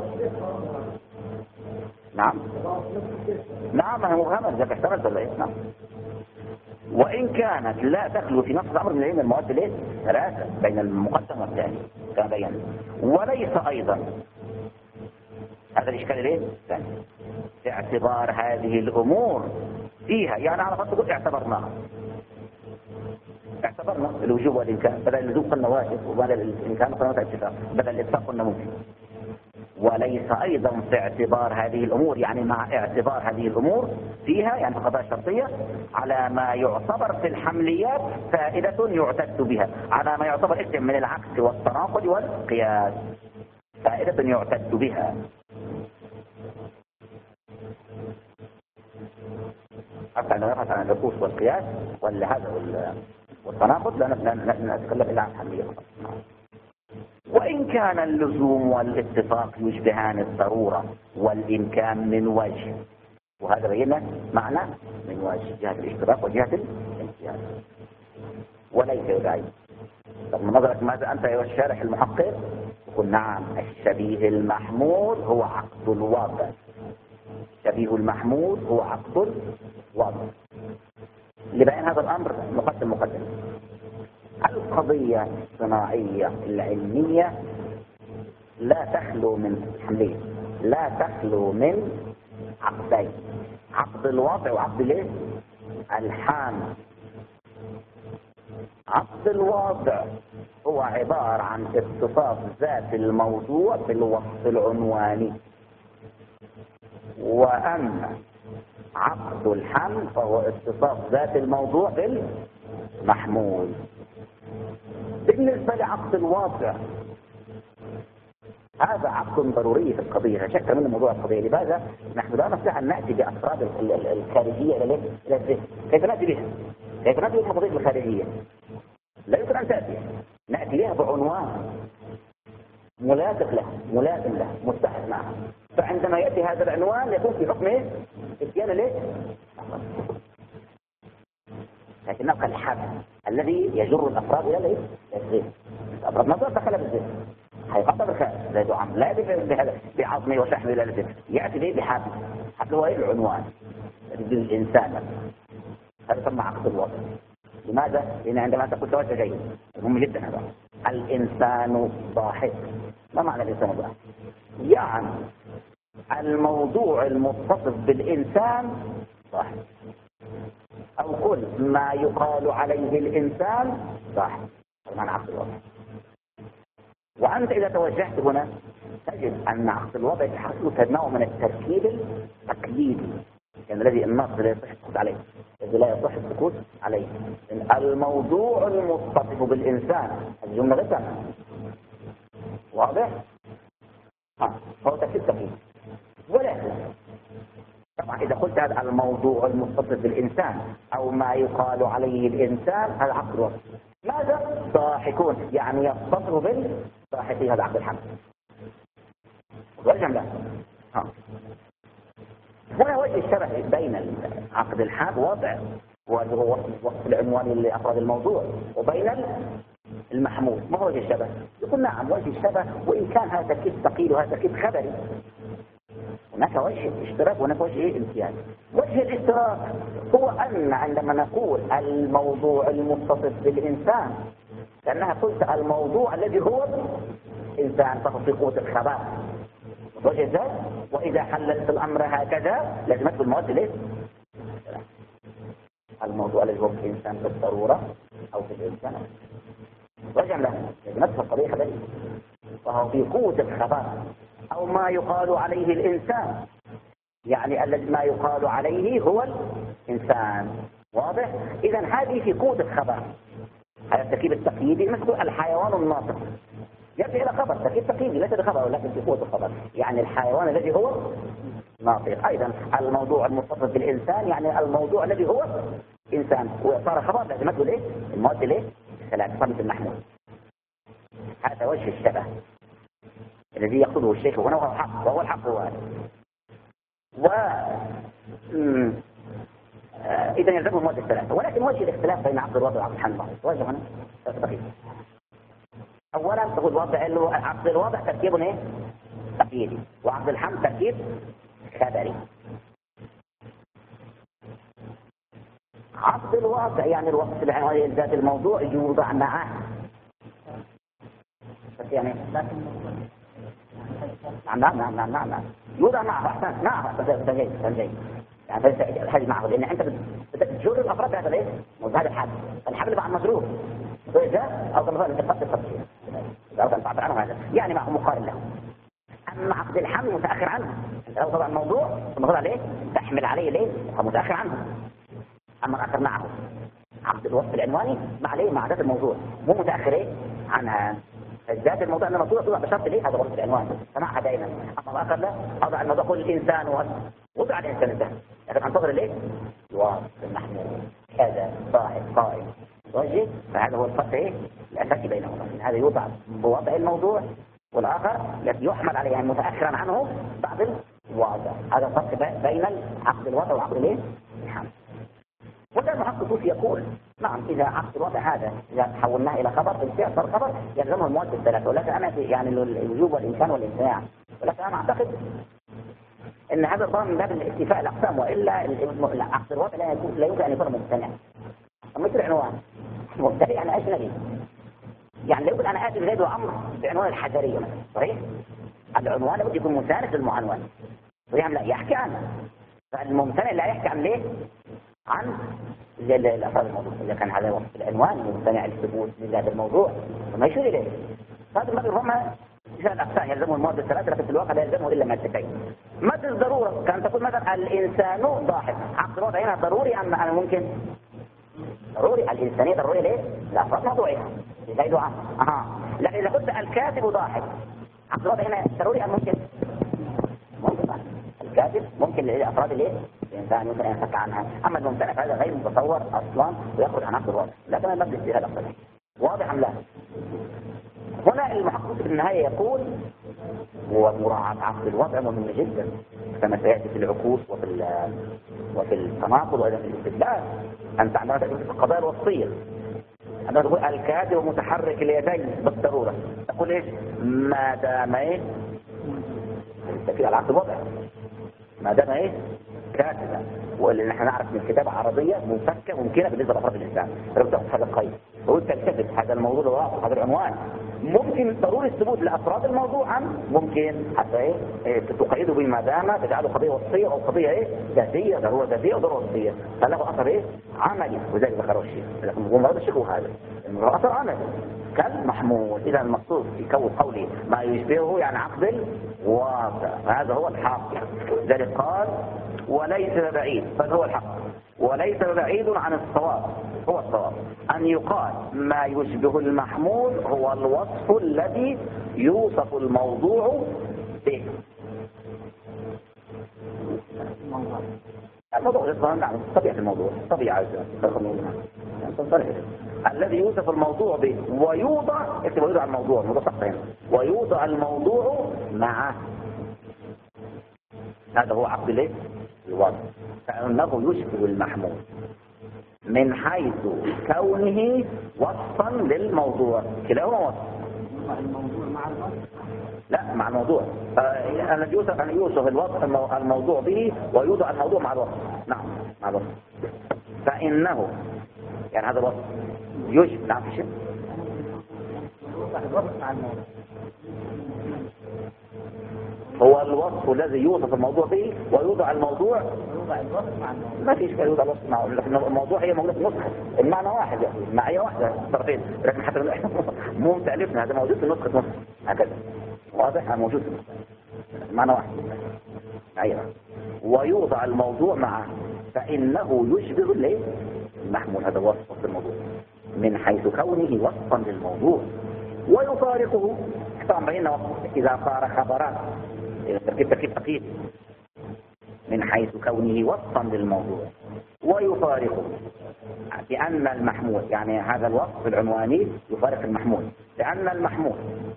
نعم نعم هو غمر ذاك احتمل ولا ايه؟ نعم. وإن كانت لا تخلو في نفس الأمر من المواد الايه ثلاثة بين المقدم والثاني كما بينا، وليس أيضا هذا الإشكال الايه الثاني اعتبار هذه الأمور فيها، يعني على خط اعتبرناها اعتبرنا الوجوب والإمكان، بدل اللزوم قلنا واجب، وبدل الإمكان قلنا اتفاق، بدل الاتفاق قلنا ممكن. وليس أيضا في اعتبار هذه الأمور، يعني مع اعتبار هذه الأمور فيها، يعني في القضايا الشرطية، على ما يعتبر في الحمليات فائدة يعتد بها، على ما يعتبر اسم من العكس والتناقض والقياس، فائدة يعتد بها. حتى نبحث عن العكوس والقياس ولا هذا والتناقض لا نتكلم إلا عن الحملية فقط. وإن كان اللزوم والاتفاق يشبهان الضرورة والإمكان من وجه، وهذا بينا معنى من وجه جهة الاشتراك وجهة الامتياز، وليس يدعي. طب من نظرك ماذا أنت يا الشارح المحقق؟ يقول نعم، الشبيه المحمول هو عقد الوضع. شبيه المحمول هو عقد الوضع. لبيان هذا الأمر مقدم مقدم. القضية الصناعية العلمية لا تخلو من حملين، لا تخلو من عقدين، عقد الوضع وعقد الايه؟ الحامل. عقد الوضع هو عبارة عن اتصاف ذات الموضوع بالوصف العنواني، وأما عقد الحمل فهو اتصاف ذات الموضوع بالمحمول. بالنسبة لعقد الواقع هذا عقد ضروري في القضية، لا شك من موضوع القضية. لماذا؟ نحن لا نستطيع أن نأتي بأفراد الخارجية إلى الذهن. كيف نأتي بها؟ كيف نأتي بالقضية الخارجية؟ لا يمكن أن تأتي، نأتي بها بعنوان ملاصق له، ملازم له، متحد معه. فعندما يأتي هذا العنوان يكون في حكم ايه؟ اتيان ليه؟ لكنه كالحد الذي يجر الأفراد إلى الايه؟ الذهن. الأفراد نظر دخل بالذهن، هيقطع بالخارج لا دعم، لا بهذا بعظمه وشحمه إلى الذهن، يأتي به بحبل. حبل هو ايه؟ العنوان بالإنسان. هذا يسمى عقد الوضع. لماذا؟ لأن عندما تقول توجه جيد مهم جدا هذا. الإنسان ضاحك. ما معنى الإنسان ضاحك؟ يعني الموضوع المتصف بالإنسان ضاحك، أو كل ما يقال عليه الإنسان ضاحك. هذا معنى عقد الوضع. وأنت إذا توجهت هنا تجد أن عقد الوضع يحصل نوع من التركيب التقليدي، يعني الذي النص لا يصح السكوت عليه، الذي لا يصح السكوت عليه. الموضوع المتصف بالإنسان الجملة غير تامة. واضح؟ ها هو تركيب تقليدي. ولكن طبعا إذا قلت هذا الموضوع المتصف بالإنسان أو ما يقال عليه الإنسان هذا عقد الوضع. ماذا؟ ضاحكون، يعني يتصف بالضاحكين، هذا عقد الحمل. ورجم له ها. هنا وجه الشبه بين عقد الحال وضع وهو وصف العنوان لأفراد الموضوع وبين المحمول. ما هو وجه الشبه؟ يقول نعم وجه الشبه، وإن كان هذا تركيب ثقيل وهذا تركيب خبري. هناك وجه اشتراك وهناك وجه امتياز. وجه الاشتراك هو أن عندما نقول الموضوع المتصف بالإنسان لأنها قلت الموضوع الذي هو إنسان فهو في قوة الخبر. وجه ذلك وإذا حللت الأمر هكذا لازمته المواد ليه؟ الموضوع الذي هو في الإنسان بالضرورة أو في الإنسان رجع له لازمته القضية خبرية فهو في قوة الخبر أو ما يقال عليه الإنسان، يعني الذي ما يقال عليه هو الإنسان. واضح؟ إذا هذه في قوة الخبر. هذا التركيب التقييدي مثل الحيوان الناطق يرجع إلى خبر، تركيب تقييدي ليس بخبر ولكن في قوة الخبر، يعني الحيوان الذي هو ناطق. أيضا الموضوع المتصف بالإنسان يعني الموضوع الذي هو إنسان وصار خبر لازمته ليه؟ المواد ليه؟ ثلاث صمت المحمول. هذا وجه الشبه الذي يقصده الشيخ هنا وهو الحق، وهو الحق هو هذا. و آه... إذا يلزمه المواد الثلاثة، ولكن وجه الاختلاف بين عقد الوضع وعقد الحمل وجه هنا دقيق. أولا تقول وضع عقد الوضع تركيب ايه؟ تقييدي، وعقد الحمل تركيب خبري. عقد الوضع يعني الوصف العنواني ذات الموضوع يوضع معه يعني نعم نعم نعم نعم نعم نعم يوضع معه أحسن نعم أحسن جيد جيد يعني هذه معه لأن أنت بتجر الأفراد هذا ليه؟ هذا الحبل الحبل مع المجرور أو كما قال التفصيل التفصيل يعني معه مقارن له. أما عقد الحمل متأخر عنه، أنت لو طبعا الموضوع ثم تضع عليه تحمل عليه ليه؟ فمتأخر عنه. أما الآخر معه عقد الوصف العنواني مع ليه؟ مع ذات الموضوع مو متأخر إيه؟ عنها. ذات الموضوع أن الموضوع توضع بشرط ليه؟ هذا وصف العنوان سمعها دائما. أما الآخر لا، أضع الموضوع كل الإنسان وضع الإنسان انتهى، لكن أنتظر ليه؟ الوصف المحمول كذا صاحب قائم وجه. فهذا هو الفرق ايه الاساسي بينهما، هذا يوضع بوضع الموضوع والاخر الذي يحمل عليه يعني متاخرا عنه بعد الوضع. هذا الفرق بين عقد الوضع وعقد الايه الحمل. وده المحقق الطوسي يقول نعم اذا عقد الوضع هذا اذا حولناه الى خبر بالفعل صار خبر يلزمه المواد الثلاثه، ولكن انا يعني الوجوب والامكان والامتناع، ولكن انا اعتقد ان هذا الضمان من باب الاكتفاء الاقسام، والا عقد الوضع لا يكون لا يمكن ان يكون ممتنع. مثل العنوان مبتدئ انا اجنبي، يعني لو انا اتي بزيد وعمر بعنوان الحجريه مثلا صحيح؟ العنوان لابد يكون مساند للمعنون صحيح لا يحكي عنه، فالممتنع لا يحكي عن ليه؟ عن الافراد الموضوع. اذا كان هذا وصف العنوان ممتنع الثبوت لهذا الموضوع فما يشير اليه. هذا المثل هما ثلاث اقسام يلزمه المواد الثلاثه، لكن في الواقع لا يلزمه الا مادتين. مادة الضروره كان تقول مثلا الانسان ضاحك، عقد الوضع هنا ضروري ام انا ممكن؟ ضروري. الإنسانية ضروري ليه؟ لا أفراد موضوعها زيد وعمر. أها. لكن إذا قلت الكاتب ضاحك عقد الوضع هنا ضروري أم ممكن؟ ممكن ضاحك. الكاتب ممكن لأفراد ليه؟ الإنسان يمكن أن ينفك عنها، أما الممتنع هذا غير متصور أصلا ويخرج عن عقد الوضع، لكن المبدأ الاجتهاد أفضل. واضح أم لا؟ هنا المحقق في النهاية يقول ومراعاة عقد الوضع مهم جدا كما سيأتي في العكوس وفي وفي التناقض وأيضا في الاستدلال. أنت عندما تقول في القضايا الوصفية عندما تقول الكاتب متحرك اليدين بالضرورة تقول إيش؟ ما دام إيه؟ تأكيد على عقد الوضع ما دام إيه؟ كاتبا، واللي نحن نعرف من الكتابة عربية منفكة ممكنة بالنسبة لأفراد الإنسان. لو تأخذ هذا القيد وقلت تلتفت هذا الموضوع الواقع هذا العنوان ممكن ضروري الثبوت لأفراد الموضوع عن ممكن حتى إيه, إيه تقيده بما دام تجعله قضية وصفية أو قضية إيه ذاتية ضرورة ذاتية أو ضرورة وصفية فله أثر إيه عملي، وذلك ذكره الشيخ. لكن هو مرض الشيخ هذا إنه أثر عملي كالمحمول. إذا المقصود في كون قولي ما يشبهه يعني عقد الواقع، هذا هو الحق. ذلك قال وليس بعيد بل هو الحق، وليس بعيد عن الصواب هو الصواب أن يقال ما يشبه المحمول هو الوصف الذي يوصف الموضوع به. الموضوع نعم طبيعة الموضوع طبيعة الذي يوصف الموضوع به ويوضع اكتب ويوضع الموضوع الموضوع صح هنا ويوضع الموضوع معه. هذا هو عقد الايه؟ الوضع. فإنه يشبه المحمول من حيث كونه وصفا للموضوع. كلاهما وصف. الموضوع مع الوصف؟ لا، مع الموضوع. الذي يوصف أن يوصف الوصف الموضوع به ويوضع الموضوع مع الوصف. نعم، مع الوصف. فإنه يعني هذا الوصف يشبه. نعم، في شيء هو الوصف الذي يوصف الموضوع به ويوضع الموضوع. ما فيش كده يوضع الوصف معه، لكن الموضوع هي موجود في نسخة المعنى واحد، يعني معية واحدة طرفين، لكن حتى مو تأليفنا هذا موجود في نسخة نسخة هكذا واضح، موجود المعنى واحد معية. ويوضع الموضوع معه فإنه يشبه الايه؟ المحمول. هذا وصف وصف الموضوع من حيث كونه وصفا للموضوع ويفارقه. طبعا بينا إذا صار خبرات تركيب تركيب أكيد من حيث كونه وصفا للموضوع ويفارقه، لأن المحمول يعني هذا الوصف العنواني يفارق المحمول، لأن المحمول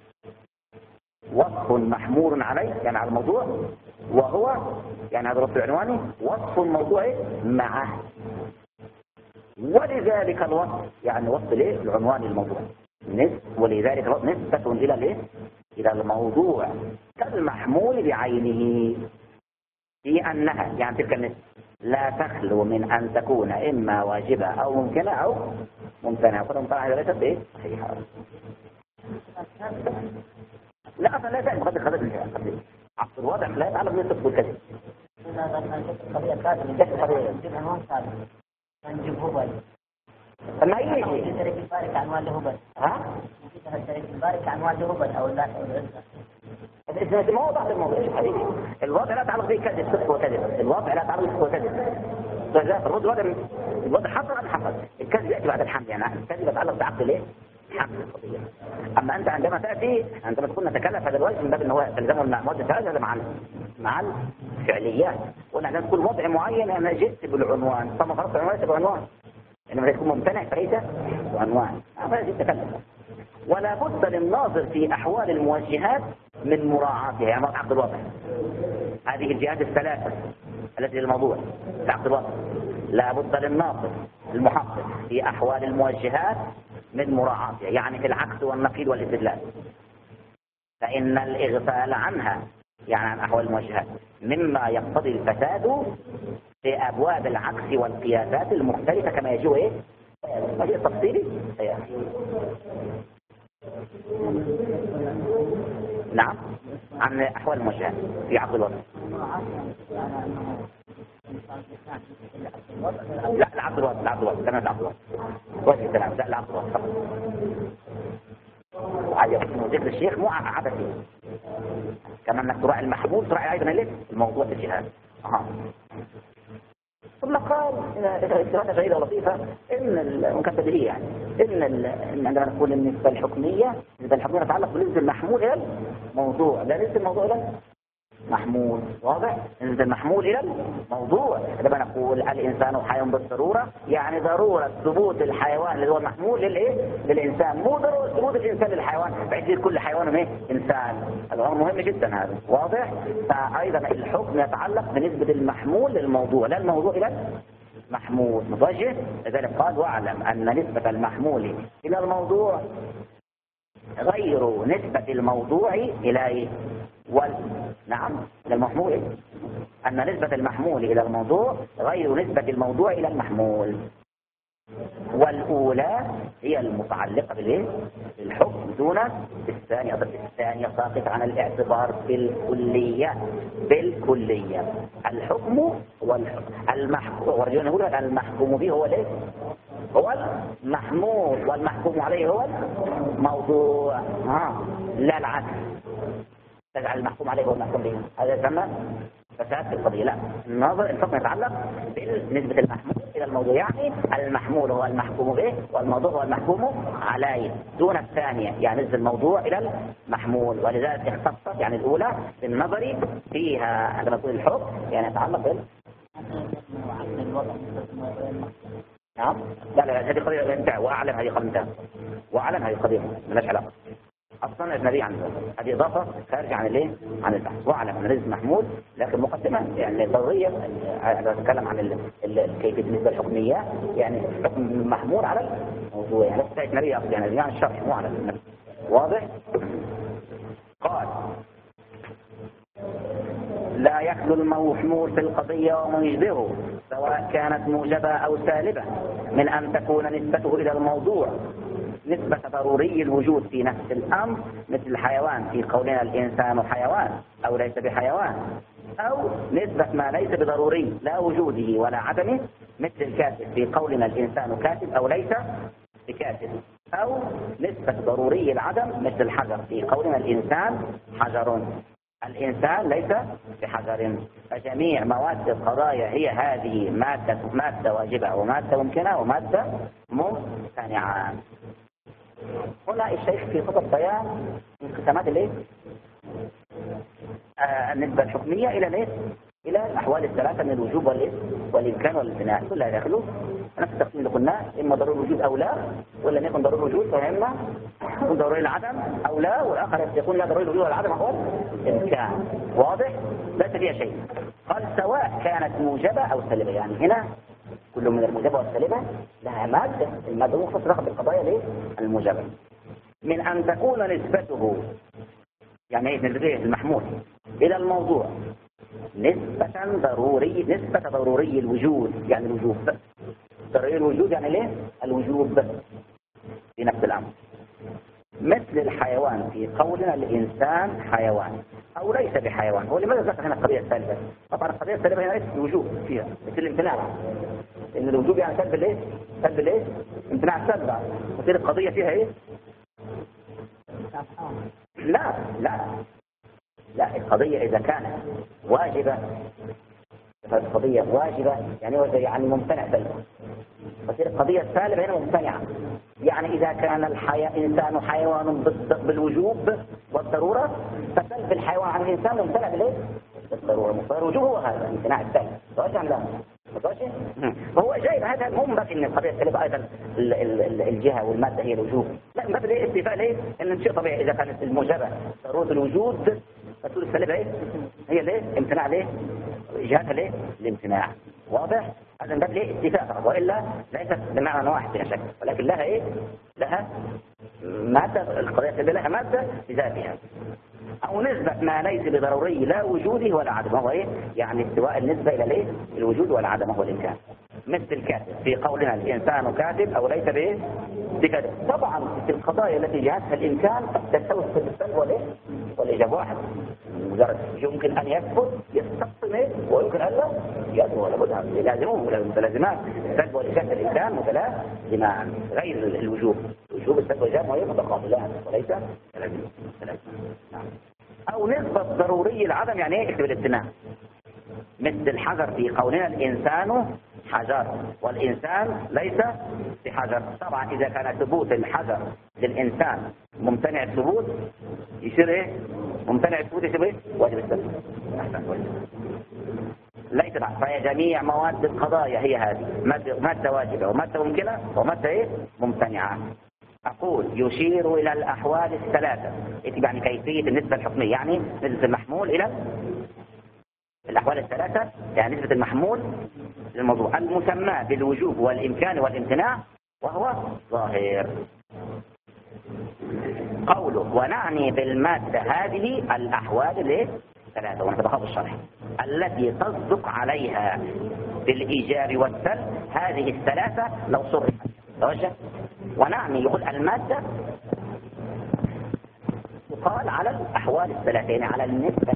وصف محمول عليه يعني على الموضوع، وهو يعني هذا الوصف العنواني وصف الموضوع معه. ولذلك الوصف يعني وصف الايه؟ العنواني للموضوع، ولذلك الوصف نسبة إلى الايه؟ إلى الموضوع كالمحمول بعينه، في أنها يعني تلك النسبة لا تخلو من أن تكون إما واجبة أو ممكنة أو ممتنعة. كل ممتنعة هذا ليست إيه؟ صحيحة. لا أصلا لا تأتي بغض الخذ القديم. عقد الوضع لا يتعلق بالصدق والكذب. القضية كاتب القضية عنوان ثابت نجيب هبل. فما يجي الشريك الفارق عنوان له هبل. ها؟ الشريك الفارق عنوان له هبل أو لا؟ إذا ما وضعت الموضوع حبيبي، الوضع لا يتعلق به كذب صدق وكذب، الوضع لا يتعلق به صدق وكذب. الرد الوضع الوضع حصل عن حصل، الكذب يأتي بعد الحمل، يعني الكذب يتعلق بعقد الايه؟ حمل القضية. أما أنت عندما تأتي عندما تكون نتكلم هذا الوجه من باب أنه تلزمه المواد الثلاثة هذا مع مع الفعليات. قلنا عندما تكون وضع معين أنا جئت بالعنوان، ثم فرضت العنوان ليس بعنوان، إنما يكون ممتنع فليس بعنوان. هذا يتكلم. ولا بد للناظر في أحوال الموجهات من مراعاتها، يعني عقد الوضع هذه الجهات الثلاثة التي للموضوع في عقد الوضع. لا بد للناظر المحقق في أحوال الموجهات من مراعاتها، يعني في العكس والنقيض والاستدلال، فإن الإغفال عنها يعني عن أحوال الموجهات مما يقتضي الفساد في أبواب العكس والقياسات المختلفة كما يجب إيه؟ ما هي التفصيلي؟ نعم، عن أحوال الموجهات في عقد الوضع. لا لا عقد الوضع، لا عقد الوضع، كما عقد الوضع. وجه الكلام لا لا عقد الوضع فقط. عجب ذكر الشيخ مو عبثي، كما انك تراعي المحمول تراعي ايضا ليه الموضوع في الجهاد. اها ثم قال استفادة جيدة ولطيفة ان المكتبية يعني ان ان عندما نقول النسبة الحكمية النسبة الحكمية تتعلق بالنسبة المحمول الى الموضوع، لا نسبة الموضوع الى محمول. واضح؟ نسبة المحمول الى الموضوع. عندما نقول الانسان حي بالضرورة يعني ضرورة ثبوت الحيوان اللي هو محمول للايه؟ للانسان، مو ضرورة ثبوت الانسان للحيوان بحيث كل حيوان ايه؟ انسان. هذا امر مهم جدا هذا. واضح؟ فايضا الحكم يتعلق بنسبة المحمول للموضوع لا الموضوع الى محمول. متوجه؟ لذلك قال واعلم ان نسبة المحمول الى الموضوع غير نسبة الموضوع الى ايه؟ وال... نعم إلى المحمول، أن نسبة المحمول إلى الموضوع غير نسبة الموضوع إلى المحمول. والأولى هي المتعلقة بالإيه؟ بالحكم دون الثانية. الثانية ساقط عن الاعتبار بالكلية بالكلية. الحكم والمحكوم ورجعنا نقول المحكوم به هو الإيه؟ هو المحمول والمحكوم عليه هو الموضوع. ها لا العكس، تجعل المحكوم عليه هو المحكوم به، هذا يسمى فساد في القضية. لا، النظر الحكم يتعلق بنسبة المحمول إلى الموضوع، يعني المحمول هو المحكوم به والموضوع هو المحكوم عليه دون الثانية، يعني نسبة الموضوع إلى المحمول. ولذلك اختصت يعني الأولى بالنظر فيها عندما نقول الحكم يعني يتعلق بال نعم. لا لا هذه قضية انتهى، وأعلم هذه قضية انتهى، وأعلم هذه قضية ملاش علاقة. أصلا أجنبية عن ذلك، هذه إضافة خارجة عن الإيه؟ عن البحث. واعلم أن الرزق محمود، لكن مقدمة يعني ضرورية. أنا أتكلم عن ال... ال... كيف بالنسبة للحكمية، يعني حكم محمود على الموضوع، يعني ليست أجنبية أصلا، يعني يعني الشرح مو على النفس. واضح؟ قال لا يخلو الموحمول في القضية ومن يشبهه سواء كانت موجبة أو سالبة من أن تكون نسبته إلى الموضوع نسبة ضروري الوجود في نفس الأمر، مثل الحيوان في قولنا الإنسان حيوان أو ليس بحيوان، أو نسبة ما ليس بضروري لا وجوده ولا عدمه، مثل الكاتب في قولنا الإنسان كاتب أو ليس بكاتب، أو نسبة ضروري العدم مثل الحجر في قولنا الإنسان حجر، الإنسان ليس بحجر. فجميع مواد القضايا هي هذه مادة مادة واجبة ومادة ممكنة ومادة ممتنعة. هنا الشيخ في خطب بيان انقسامات الايه؟ آه النسبة الحكمية إلى الايه؟ إلى الأحوال الثلاثة من الوجوب والايه؟ والإمكان والامتناع، كلها داخله نفس التقسيم اللي قلناه، إما ضروري الوجود أو لا، ولا يكون ضروري الوجود فإما يكون ضروري العدم أو لا، والآخر يكون لا ضروري الوجود والعدم هو الإمكان. واضح؟ ليس فيها شيء. قال سواء كانت موجبة أو سالبة، يعني هنا كل من الموجبة والسالبة لها مادة، المادة مختصرة بالقضايا ليه؟ الموجبة، من أن تكون نسبته يعني ايه نسبته المحمول إلى الموضوع نسبة ضروري نسبة ضروري الوجود، يعني الوجوب ضروري الوجود يعني ليه؟ الوجوب في نفس الأمر، مثل الحيوان في قولنا الإنسان حيوان أو ليس بحيوان. هو لماذا ذكر هنا القضية السالبة؟ طبعا القضية السالبة هنا ليست الوجوب فيها مثل الامتناع، إن الوجوب يعني سلب الايه؟ سلب الايه؟ امتناع السلب، تصير القضية فيها ايه؟ لا لا لا القضية إذا كانت واجبة فالقضية واجبة يعني يعني ممتنع سلبا، تصير القضية السالبة هنا ممتنعة. يعني إذا كان الحياة إنسان حيوان بالوجوب والضرورة، فسلب الحيوان عن الإنسان ممتنع بالإيه؟ بالضرورة. مقتضى الوجوب هو هذا امتناع السلب، صحيح أم لا؟ ماشي؟ فهو جاي هذا المهم بس إن القضية السالبة أيضا ال ال ال الجهة والمادة هي الوجوب، لا بس ليه اتفاق ليه؟ إن شيء طبيعي إذا كانت الموجبة ضرورة الوجود فتقول السالبة إيه؟ هي ليه؟ امتناع ليه؟ جهتها ليه؟ الامتناع. واضح؟ هذا باب ليه اتفاق، وإلا ليست بمعنى واحد بلا شك، ولكن لها إيه؟ لها مادة، القضية السالبة لها مادة بذاتها. أو نسبة ما ليس بضروري لا وجوده ولا عدمه، هو إيه؟ يعني استواء النسبة إلى الإيه؟ الوجود والعدم هو الإمكان، مثل الكاتب في قولنا الإنسان كاتب أو ليس بإيه؟ بكاتب. طبعا في القضايا التي جهتها الإمكان تستوي السلب والإيه؟ والإجابة واحد، مجرد يمكن أن يثبت يستقسم إيه؟ ويمكن أن لا يثبت، ولا بد يلازمون ولا متلازمان. السلب والإجابة الإمكان متلازمان غير الوجوب، الوجوب السلب والإجابة هي متقابلان وليس متلازمان. نعم. أو نسبة ضروري العدم، يعني إيه؟ اكتب الامتناع، مثل الحجر في قولنا الإنسان حجر والإنسان ليس بحجر. طبعا إذا كان ثبوت الحجر للإنسان ممتنع الثبوت يصير إيه؟ ممتنع الثبوت يصير إيه؟ واجب السلب. ليس بعد. فهي جميع مواد القضايا هي هذه مادة, مادة واجبة ومادة ممكنة ومادة إيه؟ ممتنعة. أقول يشير إلى الأحوال الثلاثة، يعني كيفية النسبة الحكمية، يعني نسبة المحمول إلى الأحوال الثلاثة، يعني نسبة المحمول للموضوع المسمى بالوجوب والإمكان والامتناع وهو ظاهر. قوله ونعني بالمادة هذه الأحوال الثلاثة، ونتبقى الشرح التي تصدق عليها بالإيجاب والسلب هذه الثلاثة لو صرفت. توجه. ونعني يقول المادة يقال على الأحوال الثلاثة، يعني على النسبة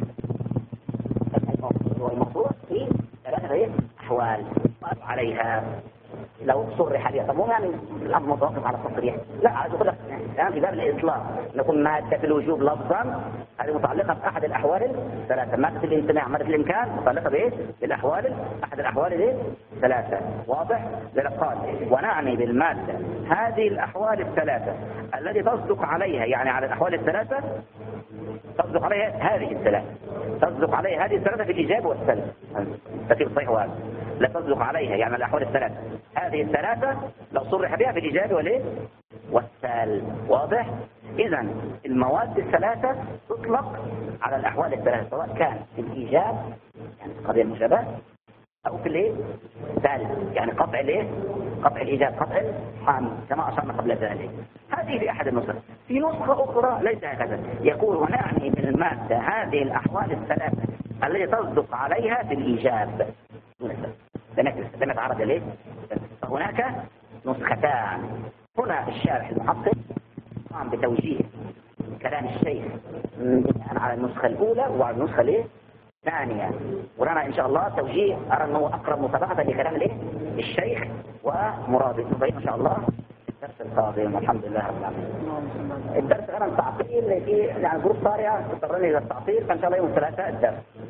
والموضوع في ثلاثة أحوال عليها لو صرح بها. طب مو يعني الأمر متوقف على التصريح، لا عايز أقول لك الآن في باب الإطلاق نقول مادة الوجوب لفظا هذه متعلقة بأحد الأحوال الثلاثة، مادة الامتناع مادة الإمكان متعلقة بإيه؟ بالأحوال أحد الأحوال إيه؟ ثلاثة. واضح؟ لقال ونعني بالمادة هذه الأحوال الثلاثة التي تصدق عليها، يعني على الأحوال الثلاثة تصدق عليها هذه الثلاثة، تصدق عليها هذه الثلاثة في الإيجاب والسلب. ترتيب صحيح وهذا لا تصدق عليها، يعني الأحوال الثلاثة هذه الثلاثة لو صرح بها في الإيجاب والإيه؟ والسلب. واضح؟ إذا المواد الثلاثة تطلق على الأحوال الثلاثة، سواء كان في الإيجاب يعني قضية المشابهة، أو في الإيه؟ ثالث يعني قطع الإيه؟ قطع الإيجاب، قطع الحامل كما أشرنا قبل ذلك. هذه في أحد النسخ. في نسخة أخرى ليس هكذا، يقول ونعني بالمادة هذه الأحوال الثلاثة التي تصدق عليها في الإيجاب. لم يتعرض إليه. فهناك نسختان. هنا الشارح المحقق قام بتوجيه كلام الشيخ بناء على النسخة الأولى وعلى النسخة الايه؟ الثانية، ولنا إن شاء الله توجيه أرى أنه أقرب مسابقة لكلام الايه؟ الشيخ ومراده نبين إن شاء الله الدرس القادم والحمد لله رب العالمين. الدرس غير التعطيل في يعني جروب طارئة اضطرني إلى التعطيل، فإن شاء الله يوم الثلاثاء الدرس.